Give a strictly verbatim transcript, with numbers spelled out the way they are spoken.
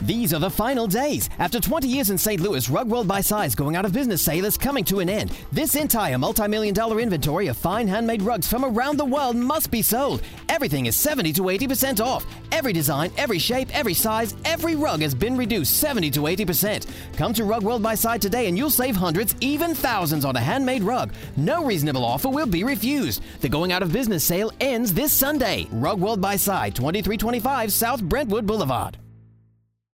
These are the final days. After twenty years in Saint Louis, Rug World by Size going out of business sale is coming to an end. This entire multi-million dollar inventory of fine handmade rugs from around the world must be sold. Everything is seventy to eighty percent off. Every design, every shape, every size, every rug has been reduced seventy to eighty percent. Come to Rug World by Size today and you'll save hundreds, even thousands on a handmade rug. No reasonable offer will be refused. The going out of business sale ends this Sunday. Rug World by Size, twenty-three twenty-five South Brentwood Boulevard.